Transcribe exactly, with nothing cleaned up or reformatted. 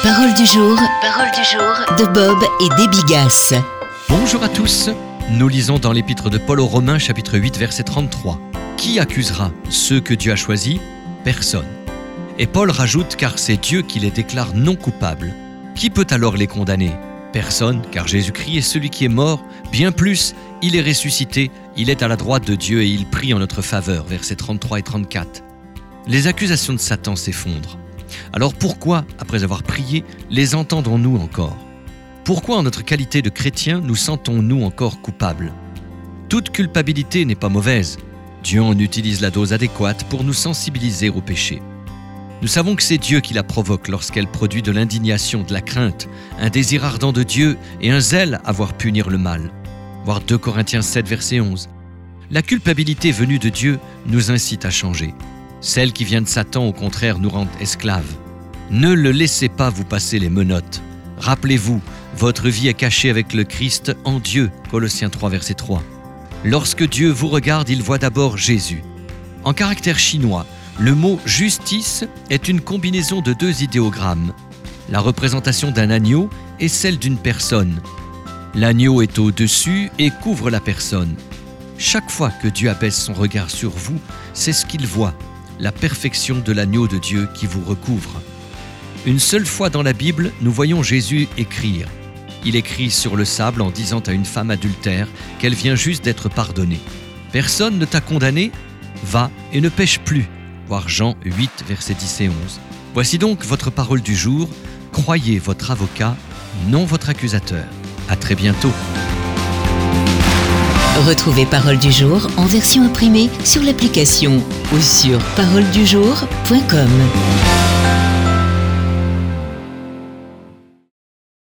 Parole du jour, parole du jour de Bob et Debbie Gass. Bonjour à tous, nous lisons dans l'épître de Paul aux Romains, chapitre huit, verset trente-trois. Qui accusera ceux que Dieu a choisis ? Personne. Et Paul rajoute, car c'est Dieu qui les déclare non coupables. Qui peut alors les condamner ? Personne, car Jésus-Christ est celui qui est mort. Bien plus, il est ressuscité, il est à la droite de Dieu et il prie en notre faveur. Versets trente-trois et trente-quatre. Les accusations de Satan s'effondrent. Alors pourquoi, après avoir prié, les entendons-nous encore ? Pourquoi, en notre qualité de chrétiens, nous sentons-nous encore coupables ? Toute culpabilité n'est pas mauvaise. Dieu en utilise la dose adéquate pour nous sensibiliser au péché. Nous savons que c'est Dieu qui la provoque lorsqu'elle produit de l'indignation, de la crainte, un désir ardent de Dieu et un zèle à voir punir le mal. Voir deux Corinthiens sept, verset onze. La culpabilité venue de Dieu nous incite à changer. Celle qui vient de Satan, au contraire, nous rend esclaves. Ne le laissez pas vous passer les menottes. Rappelez-vous, votre vie est cachée avec le Christ en Dieu. Colossiens trois, verset trois. Lorsque Dieu vous regarde, il voit d'abord Jésus. En caractère chinois, le mot « justice » est une combinaison de deux idéogrammes. La représentation d'un agneau et celle d'une personne. L'agneau est au-dessus et couvre la personne. Chaque fois que Dieu abaisse son regard sur vous, c'est ce qu'il voit, la perfection de l'agneau de Dieu qui vous recouvre. Une seule fois dans la Bible, nous voyons Jésus écrire. Il écrit sur le sable en disant à une femme adultère qu'elle vient juste d'être pardonnée. Personne ne t'a condamné ? Va et ne pêche plus. Voir Jean huit, versets dix et onze. Voici donc votre parole du jour. Croyez votre avocat, non votre accusateur. À très bientôt. Retrouvez Parole du jour en version imprimée sur l'application ou sur parole du jour point com.